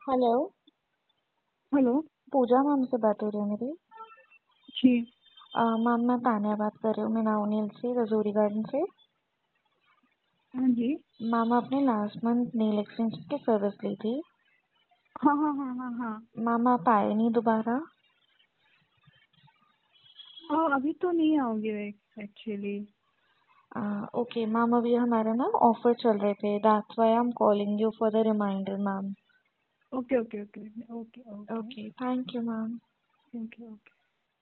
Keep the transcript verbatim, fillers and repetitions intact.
Hello. Hello. पूजा ma'am से बात हो रही है मेरी? जी। अ, मैम मैं तान्या बात कर रही हूँ, मैं नाउनील से, रजौरी गार्डन से। हाँ जी। मैम आपने लास्ट मंथ नेल एक्सटेंशन की सर्विस ली थी। हाँ हाँ हाँ हाँ हाँ। मैम आप आए नहीं दोबारा। हाँ अभी तो नहीं आओगे एक्चुअली। ओके मैम, अभी हमारा ना ऑफर चल रहे थे, that's why I am calling you for the reminder ma'am. Okay okay okay okay okay. Okay, thank you ma'am. Thank you. Okay.